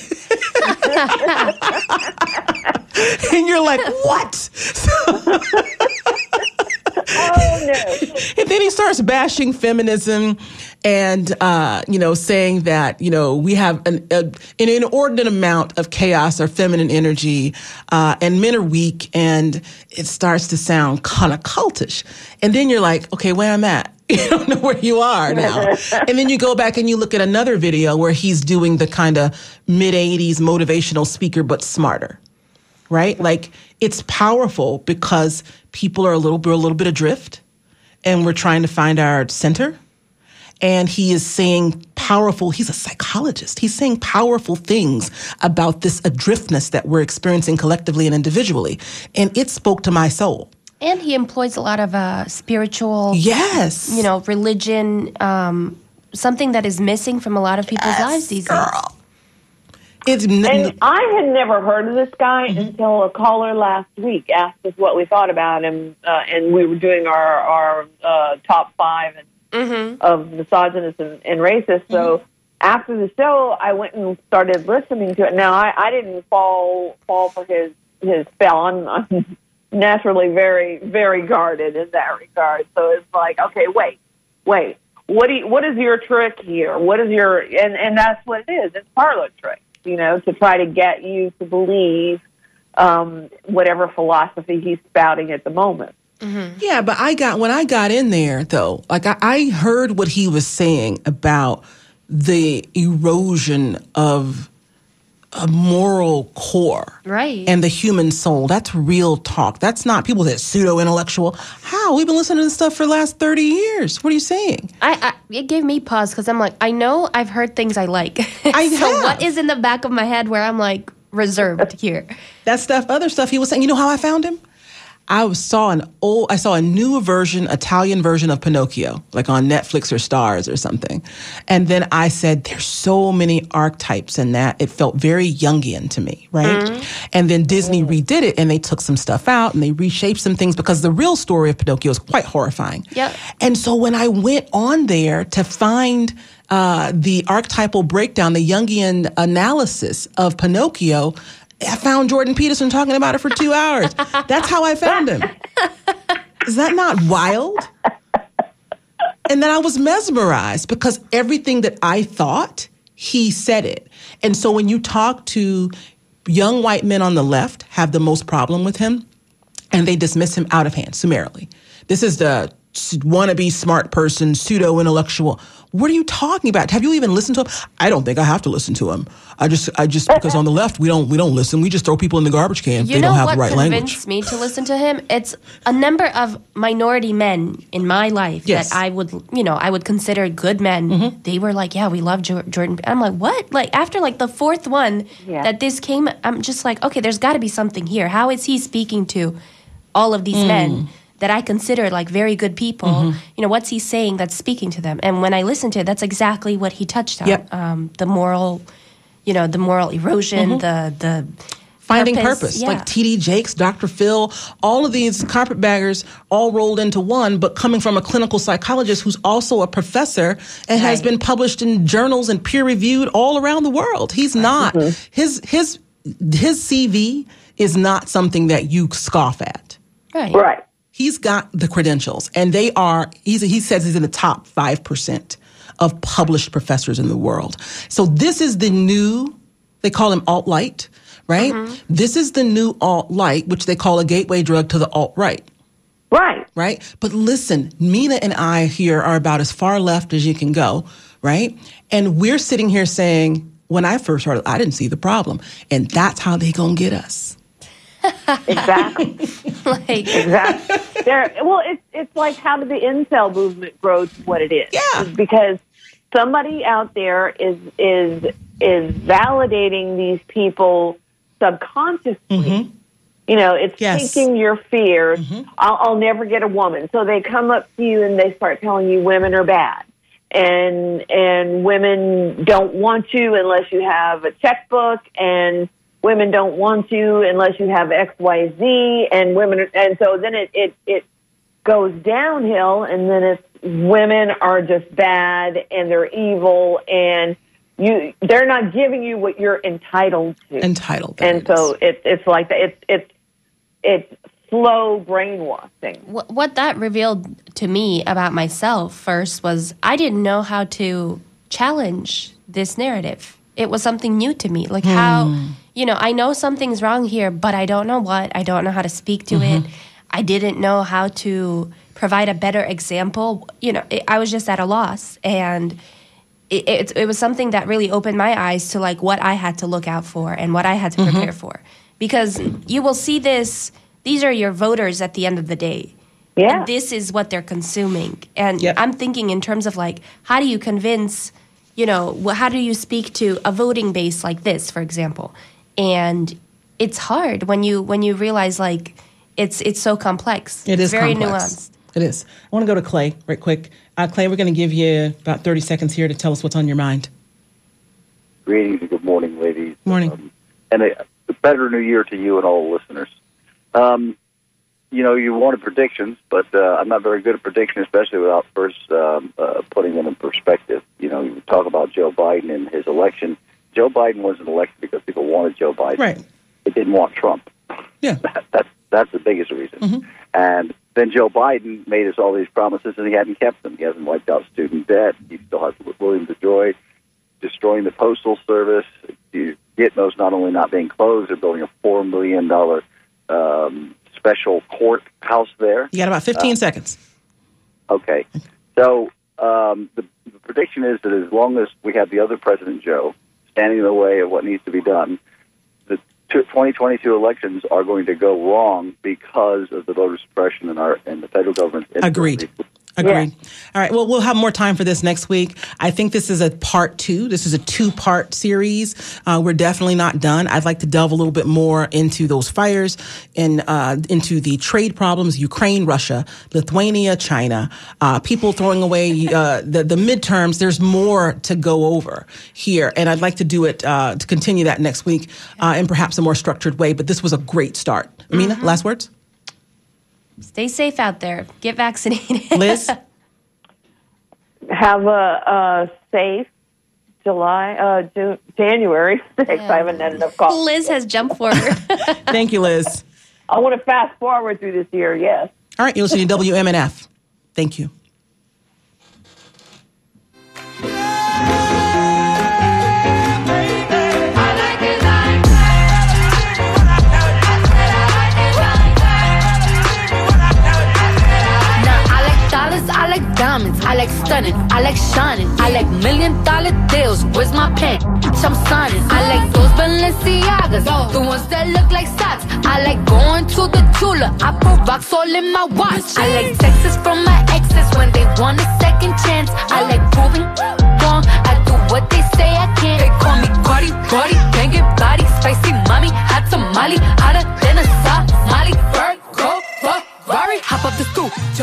And you're like, what? Oh, no. And then he starts bashing feminism and, uh, you know, saying that, you know, we have an, a, an inordinate amount of chaos or feminine energy, uh, and men are weak, and it starts to sound kind of cultish. And then you're like, okay, where I'm at? You don't know where you are now. And then you go back and you look at another video where he's doing the kind of mid-eighties motivational speaker, but smarter. Right? Like, it's powerful because people are a little, we're a little bit adrift and we're trying to find our center. And he is saying powerful, he's a psychologist. He's saying powerful things about this adriftness that we're experiencing collectively and individually. And it spoke to my soul. And he employs a lot of uh, spiritual, Yes. you know, religion, um, something that is missing from a lot of people's Yes, lives these girl. days. It's n- And I had never heard of this guy Mm-hmm. until a caller last week asked us what we thought about him, uh, and we were doing our, our uh, top five and, Mm-hmm. of misogynists and, and racists. So Mm-hmm. after the show, I went and started listening to it. Now, I, I didn't fall fall for his, his spell. I'm, I'm naturally very, very guarded in that regard. So it's like, okay, wait, wait. What do you, what is your trick here? What is your, and, and that's what it is. It's parlor trick, you know, to try to get you to believe um, whatever philosophy he's spouting at the moment. Yeah, but I got, when I got in there, though, like I, I heard what he was saying about the erosion of a moral core. Right. And the human soul. That's real talk. That's not people that pseudo-intellectual. How? We've been listening to this stuff for the last thirty years. What are you saying? I, I it gave me pause because I'm like, I know I've heard things I like. I so have. what is in the back of my head where I'm like reserved here? That stuff, other stuff he was saying. You know how I found him? I saw an old, I saw a new version, Italian version of Pinocchio, like on Netflix or Stars or something. And then I said, there's so many archetypes in that. It felt very Jungian to me, right? Mm-hmm. And then Disney mm. redid it and they took some stuff out and they reshaped some things because the real story of Pinocchio is quite horrifying. Yep. And so when I went on there to find uh, the archetypal breakdown, the Jungian analysis of Pinocchio, I found Jordan Peterson talking about it for two hours. That's how I found him. Is that not wild? And then I was mesmerized because everything that I thought, he said it. And so when you talk to young white men on the left, have the most problem with him, and they dismiss him out of hand, summarily. This is the wannabe smart person, pseudo intellectual. What are you talking about? Have you even listened to him? I don't think I have to listen to him. I just, I just because on the left we don't, we don't listen. We just throw people in the garbage can if You they know don't have what the right convinced language. me to listen to him? It's a number of minority men in my life Yes. that I would, you know, I would consider good men. Mm-hmm. They were like, yeah, we love Jo- Jordan. I'm like, what? Like after like the fourth one Yeah. that this came, I'm just like, okay, there's got to be something here. How is he speaking to all of these Mm. men that I consider like very good people? Mm-hmm. You know, what's he saying that's speaking to them? And when I listened to it, that's exactly what he touched on. Yep. Um, the moral, you know, the moral erosion, the the Finding purpose, yeah. like T D Jakes, Doctor Phil, all of these carpetbaggers all rolled into one, but coming from a clinical psychologist who's also a professor and has Right. been published in journals and peer reviewed all around the world. He's not his his his C V is not something that you scoff at. Right. Right. He's got the credentials, and they are. He's, he says he's in the top five percent of published professors in the world. So this is the new. They call him alt-light. Right? Mm-hmm. This is the new alt-light, which they call a gateway drug to the alt-right. Right. Right? But listen, Mina and I here are about as far left as you can go, right? And we're sitting here saying, when I first heard it, I didn't see the problem. And that's how they gonna get us. Exactly. Like, Exactly. There. Well, it's it's like how did the incel movement grow to what it is? Yeah. It's because somebody out there is is is validating these people subconsciously. Mm-hmm. You know, it's Yes. taking your fears. Mm-hmm. I'll, I'll never get a woman. So they come up to you and they start telling you women are bad, and and women don't want you unless you have a checkbook, and women don't want you unless you have X, Y, Z, and women, are, and so then it, it, it goes downhill, and then it's women are just bad and they're evil, and you they're not giving you what you're entitled to. Entitled. there And it so is. it, it's like that. It's it's it's slow brainwashing. what, what that revealed to me about myself first was I didn't know how to challenge this narrative. It was something new to me. Like how, you know, I know something's wrong here, but I don't know what. I don't know how to speak to it. I didn't know how to provide a better example. You know, it, I was just at a loss. And it, it, it was something that really opened my eyes to like what I had to look out for and what I had to prepare for. Because you will see this, these are your voters at the end of the day. Yeah. And this is what they're consuming. And Yep. I'm thinking in terms of like, how do you convince, you know, wh- how do you speak to a voting base like this, for example? And it's hard when you when you realize like it's it's so complex. It is very complex. nuanced. It is. I want to go to Clay right quick. Uh, Clay, we're going to give you about thirty seconds here to tell us what's on your mind. Greetings and good morning, ladies. Morning. Um, and a, a better new year to you and all the listeners. Um, you know, you wanted predictions, but uh, I'm not very good at prediction, especially without first um, uh, putting them in perspective. You know, you talk about Joe Biden and his election. Joe Biden wasn't elected because people wanted Joe Biden. Right. They didn't want Trump. Yeah. That, that's that's the biggest reason. Mm-hmm. And then Joe Biden made us all these promises, and he hadn't kept them. He hasn't wiped out student debt. He still has William DeJoy destroying the postal service. Gitmo's not only not being closed, they're building a four million dollar um, special courthouse there. You got about fifteen seconds. Okay, so um, the, the prediction is that as long as we have the other President Joe standing in the way of what needs to be done, the twenty twenty-two elections are going to go wrong because of the voter suppression in our and the federal government's Agreed. Agreed. All right. Well, we'll have more time for this next week. I think this is a part two. This is a two-part series. Uh, we're definitely not done. I'd like to delve a little bit more into those fires and uh, into the trade problems: Ukraine, Russia, Lithuania, China. Uh, people throwing away uh, the the midterms. There's more to go over here, and I'd like to do it uh, to continue that next week uh, in perhaps a more structured way. But this was a great start. Amina, Mm-hmm. last words. Stay safe out there. Get vaccinated. Liz? Have a, a safe July, uh, June, January sixth. I haven't had enough coffee. Liz has jumped forward. Thank you, Liz. I want to fast forward through this year, yes. All right, you're listening to W M N F. Thank you. Now I like darling like diamonds, I like stunning, I like shining, I like million dollar deals. Where's my pen? I'm signing. I like those Balenciagas, the ones that look like socks. I like going to the jeweler, I put rocks all in my watch. I like texts from my exes when they want a second chance. I like proving wrong, I do what they say I can't. They call me Cardi, Cardi, banging body, spicy mommy, hot tamale, hotter than a Somali. Bird, go, Ferrari, hop up the stoop.